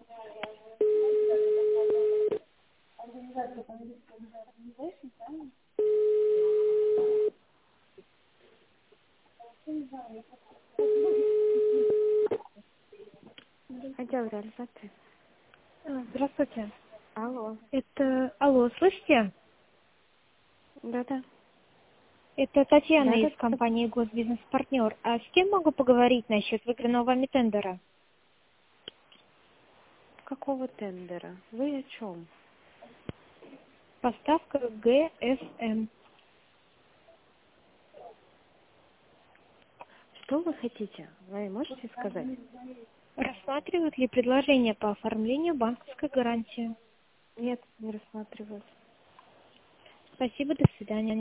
Отдел реализации. Здравствуйте. Алло. Алло, слышите? Да-да. Это Татьяна Да-да. из компании «Госбизнес-партнер». А с кем могу поговорить насчет выигранного вами тендера? Какого тендера? Вы о чем? Поставка ГСМ. Что вы хотите? Вы можете сказать? Рассматривают ли предложение по оформлению банковской гарантии? Нет, не рассматриваю. Спасибо, до свидания.